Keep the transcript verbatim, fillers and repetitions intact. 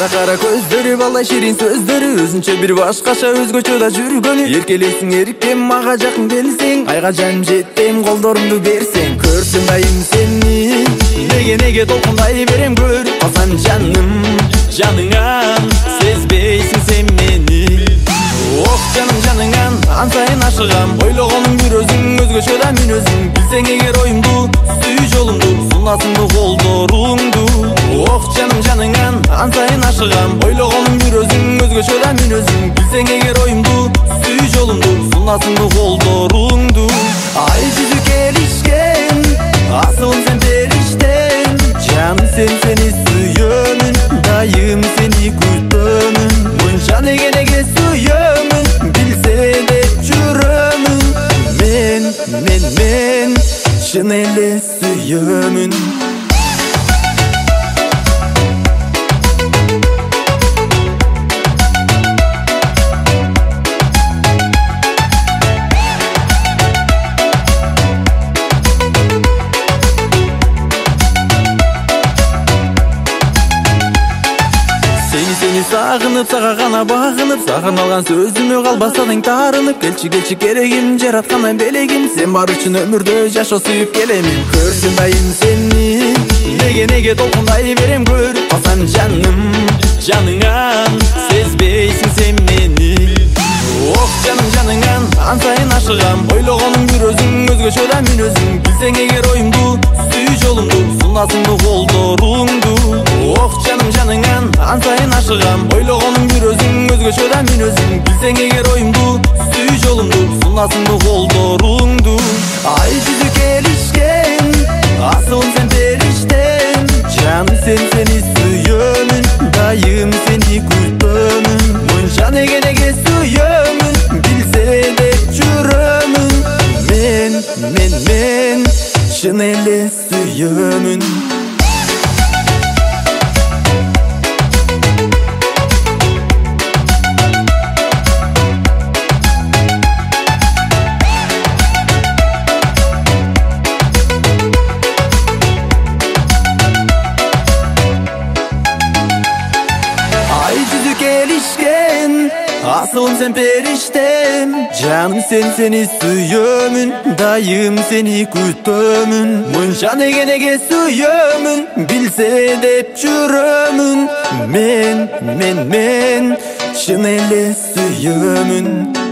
Кара кара көздөрү, балдай ширин сөздөрү, өзүнчө бир башкача өзгөчө да жүргөнү. Эркелейсиң эркем, мага жакын келсең, айга жаным жетем, колдорумду берсең. Көрсөм дайым сени, неге неге толкундай берем, көрүп калсам жаным, жаныңан сезбейсиң сен мени. Ох жаным жаныңан ан сайын ашыгам, ойлогонуң бир өзүң, өзгөчө да мен өзүң. Билсең эгер оюмду, сүй жолумду, сунасыңды колдоруңду. Ох жаным жаныңан ан сайын ашыгам, ойлогонуң бир өзүң, өзгөчө да мен өзүң. Билсең эгер оюмду, сүй жолумду, сунасыңды колдоруңду. Ай жүзү келишкен, асылым сен периштем, жаным сен сени сүйөмүн, дайым сени күтөмүн. Мынча неге неге сүйөмүн, билсе деп жүрөмүн. Мен, мен, мен чын эле сүйөмүн. Сени сени сагынып, сага гана багынып, сагын алган сөзүмө калбасаң таарынып. Келчи келчи керегим, жараткандан белегим, сен бар үчүн өмүрдө жашоо сүйүп келемин. Көрсөм дайым сени, неге неге толкундай берем, көрүп калсам жаным, жаныңан сезбейсиң сен мени. Ох жаным жаныңан ан сайын ашыгам, ойлогонуң бир өзүң, өзгөчө да мен өзүң. Билсең эгер оюмду, сүй жолумду, сунасыңды колдоруңду. Ох жаным жаныңан ан сайын ашыгам, ойлогонуң бир өзүң, өзгөчө да мен өзүң. Билсең эгер оюмду, сүй жолумду, сунасыңды колдоруңду. Ай жүзү келишкен, асылым сен периштем, жаным сен сени сүйөмүн, дайым сени күтөмүн. Мынча неге неге сүйөмүн, билсе деп жүрөмүн. Мен, мен, мен чын эле сүйөмүн. Gelişken, asılım sen periştem, canım sen seni suyömün, dayım seni kütömün. Mınca nege nege suyömün, bilse dep жүрөмүн. Men, men, men, çın ele suyömün.